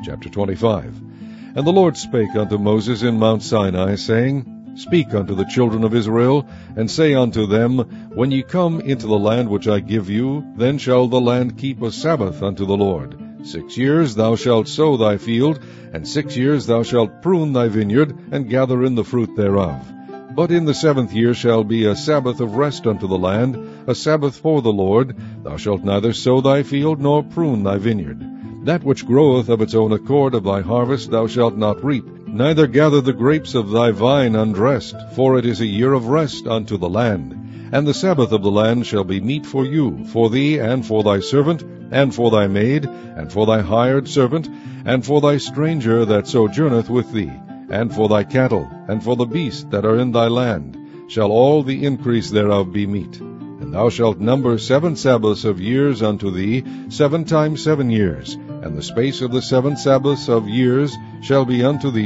Chapter 25. And the Lord spake unto Moses in Mount Sinai, saying, Speak unto the children of Israel, and say unto them, When ye come into the land which I give you, then shall the land keep a Sabbath unto the Lord. 6 years thou shalt sow thy field, and 6 years thou shalt prune thy vineyard, and gather in the fruit thereof. But in the 7th year shall be a Sabbath of rest unto the land, a Sabbath for the Lord. Thou shalt neither sow thy field, nor prune thy vineyard. That which groweth of its own accord of thy harvest thou shalt not reap, neither gather the grapes of thy vine undressed, for it is a year of rest unto the land. And the Sabbath of the land shall be meat for you, for thee, and for thy servant, and for thy maid, and for thy hired servant, and for thy stranger that sojourneth with thee, and for thy cattle, and for the beasts that are in thy land, shall all the increase thereof be meat. And thou shalt number 7 Sabbaths of years unto thee, 7 times 7 years, and the space of the 7 Sabbaths of years shall be unto thee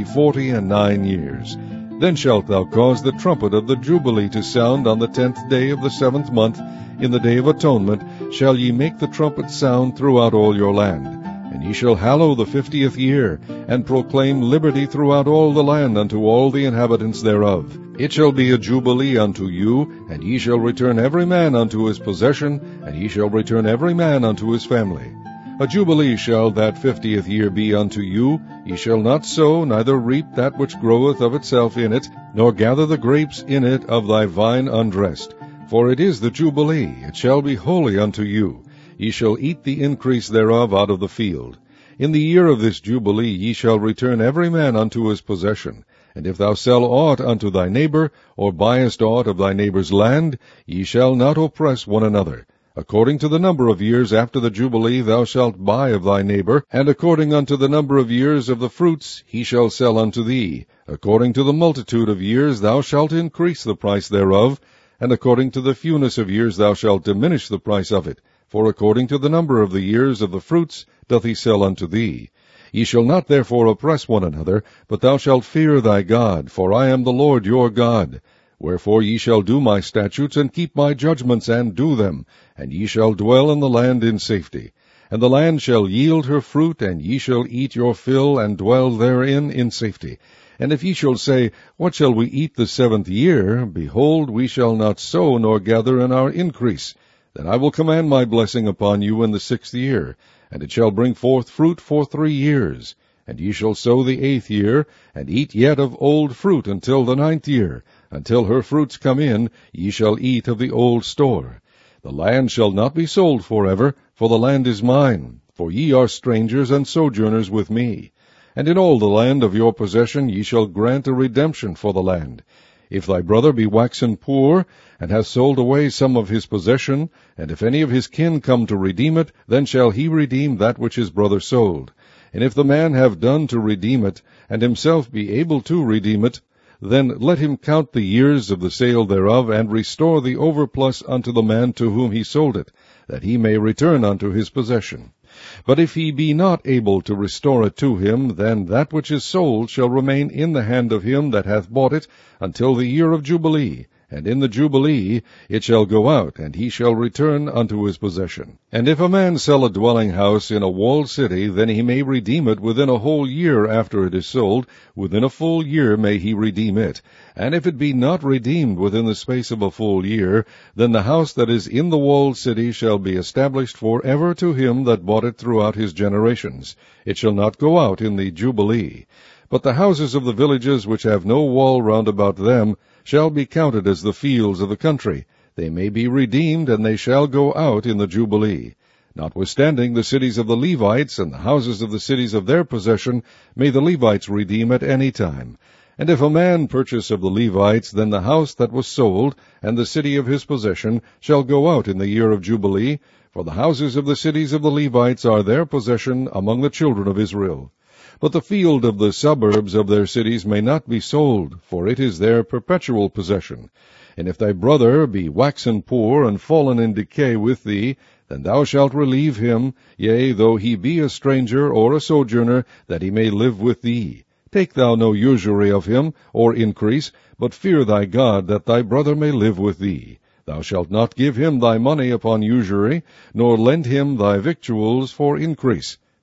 49 years. Then shalt thou cause the trumpet of the Jubilee to sound on the 10th day of the 7th month. In the day of atonement shall ye make the trumpet sound throughout all your land. And ye shall hallow the 50th year, and proclaim liberty throughout all the land unto all the inhabitants thereof. It shall be a jubilee unto you, and ye shall return every man unto his possession, and ye shall return every man unto his family. A jubilee shall that 50th year be unto you. Ye shall not sow, neither reap that which groweth of itself in it, nor gather the grapes in it of thy vine undressed. For it is the jubilee, it shall be holy unto you. Ye shall eat the increase thereof out of the field. In the year of this jubilee ye shall return every man unto his possession. And if thou sell aught unto thy neighbor, or buyest aught of thy neighbor's land, ye shall not oppress one another. According to the number of years after the jubilee thou shalt buy of thy neighbor, and according unto the number of years of the fruits he shall sell unto thee. According to the multitude of years thou shalt increase the price thereof, and according to the fewness of years thou shalt diminish the price of it. For according to the number of the years of the fruits doth he sell unto thee. Ye shall not therefore oppress one another, but thou shalt fear thy God, for I am the Lord your God. Wherefore ye shall do my statutes, and keep my judgments, and do them, and ye shall dwell in the land in safety. And the land shall yield her fruit, and ye shall eat your fill, and dwell therein in safety. And if ye shall say, What shall we eat the 7th year? Behold, we shall not sow, nor gather in our increase. Then I will command my blessing upon you in the 6th year, and it shall bring forth fruit for 3 years. And ye shall sow the 8th year, and eat yet of old fruit until the 9th year. Until her fruits come in, ye shall eat of the old store. The land shall not be sold forever, for the land is mine, for ye are strangers and sojourners with me. And in all the land of your possession ye shall grant a redemption for the land. If thy brother be waxen poor, and hath sold away some of his possession, and if any of his kin come to redeem it, then shall he redeem that which his brother sold. And if the man have done to redeem it, and himself be able to redeem it, then let him count the years of the sale thereof, and restore the overplus unto the man to whom he sold it, that he may return unto his possession. But if he be not able to restore it to him, then that which is sold shall remain in the hand of him that hath bought it until the year of Jubilee. And in the Jubilee it shall go out, and he shall return unto his possession. And if a man sell a dwelling house in a walled city, then he may redeem it within a whole year after it is sold. Within a full year may he redeem it. And if it be not redeemed within the space of a full year, then the house that is in the walled city shall be established for ever to him that bought it throughout his generations. It shall not go out in the Jubilee. But the houses of the villages which have no wall round about them shall be counted as the fields of the country. They may be redeemed, and they shall go out in the Jubilee. Notwithstanding, the cities of the Levites, and the houses of the cities of their possession, may the Levites redeem at any time. And if a man purchase of the Levites, then the house that was sold, and the city of his possession, shall go out in the year of Jubilee, for the houses of the cities of the Levites are their possession among the children of Israel. But the field of the suburbs of their cities may not be sold, for it is their perpetual possession. And if thy brother be waxen poor, and fallen in decay with thee, then thou shalt relieve him, yea, though he be a stranger or a sojourner, that he may live with thee. Take thou no usury of him, or increase, but fear thy God, that thy brother may live with thee. Thou shalt not give him thy money upon usury, nor lend him thy victuals for increase.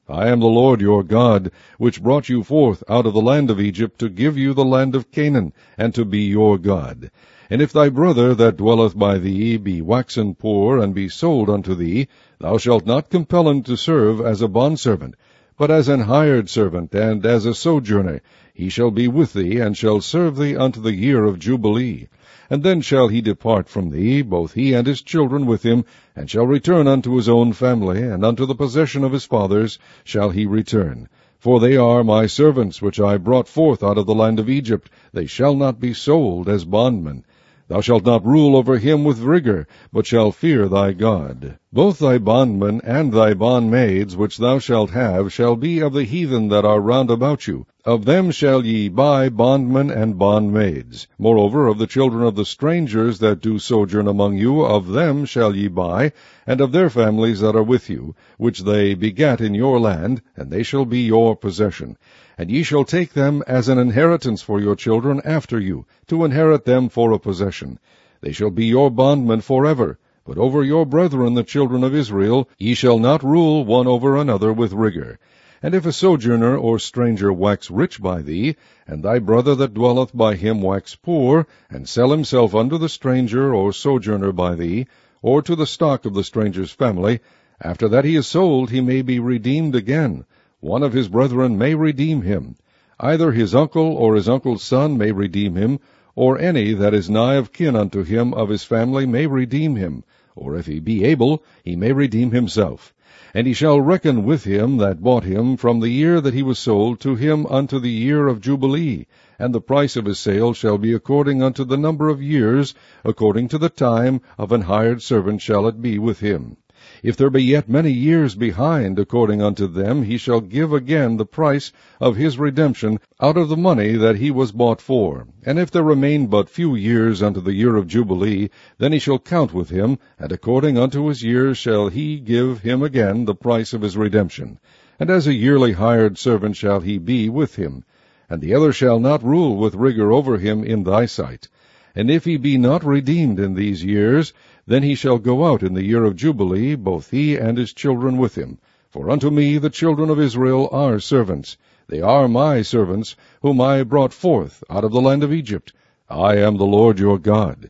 I am the Lord your God, which brought you forth out of the land of Egypt, to give you the land of Canaan, and to be your God. And if thy brother that dwelleth by thee be waxen poor, and be sold unto thee, thou shalt not compel him to serve as a bondservant, but as an hired servant, and as a sojourner. He shall be with thee, and shall serve thee unto the year of Jubilee. And then shall he depart from thee, both he and his children with him, and shall return unto his own family, and unto the possession of his fathers shall he return. For they are my servants, which I brought forth out of the land of Egypt. They shall not be sold as bondmen. Thou shalt not rule over him with rigor, but shalt fear thy God. Both thy bondmen and thy bondmaids, which thou shalt have, shall be of the heathen that are round about you. Of them shall ye buy bondmen and bondmaids. Moreover, of the children of the strangers that do sojourn among you, of them shall ye buy, and of their families that are with you, which they begat in your land, and they shall be your possession. And ye shall take them as an inheritance for your children after you, to inherit them for a possession. They shall be your bondmen forever. But over your brethren the children of Israel ye shall not rule one over another with rigor. And if a sojourner or stranger wax rich by thee, and thy brother that dwelleth by him wax poor, and sell himself unto the stranger or sojourner by thee, or to the stock of the stranger's family, after that he is sold he may be redeemed again. One of his brethren may redeem him. Either his uncle or his uncle's son may redeem him, or any that is nigh of kin unto him of his family may redeem him, or if he be able, he may redeem himself. And he shall reckon with him that bought him from the year that he was sold to him unto the year of Jubilee, and the price of his sale shall be according unto the number of years, according to the time of an hired servant shall it be with him. If there be yet many years behind, according unto them, he shall give again the price of his redemption out of the money that he was bought for. And if there remain but few years unto the year of Jubilee, then he shall count with him, and according unto his years shall he give him again the price of his redemption. And as a yearly hired servant shall he be with him. And the other shall not rule with rigor over him in thy sight. And if he be not redeemed in these years, then he shall go out in the year of Jubilee, both he and his children with him. For unto me the children of Israel are servants. They are my servants, whom I brought forth out of the land of Egypt. I am the Lord your God.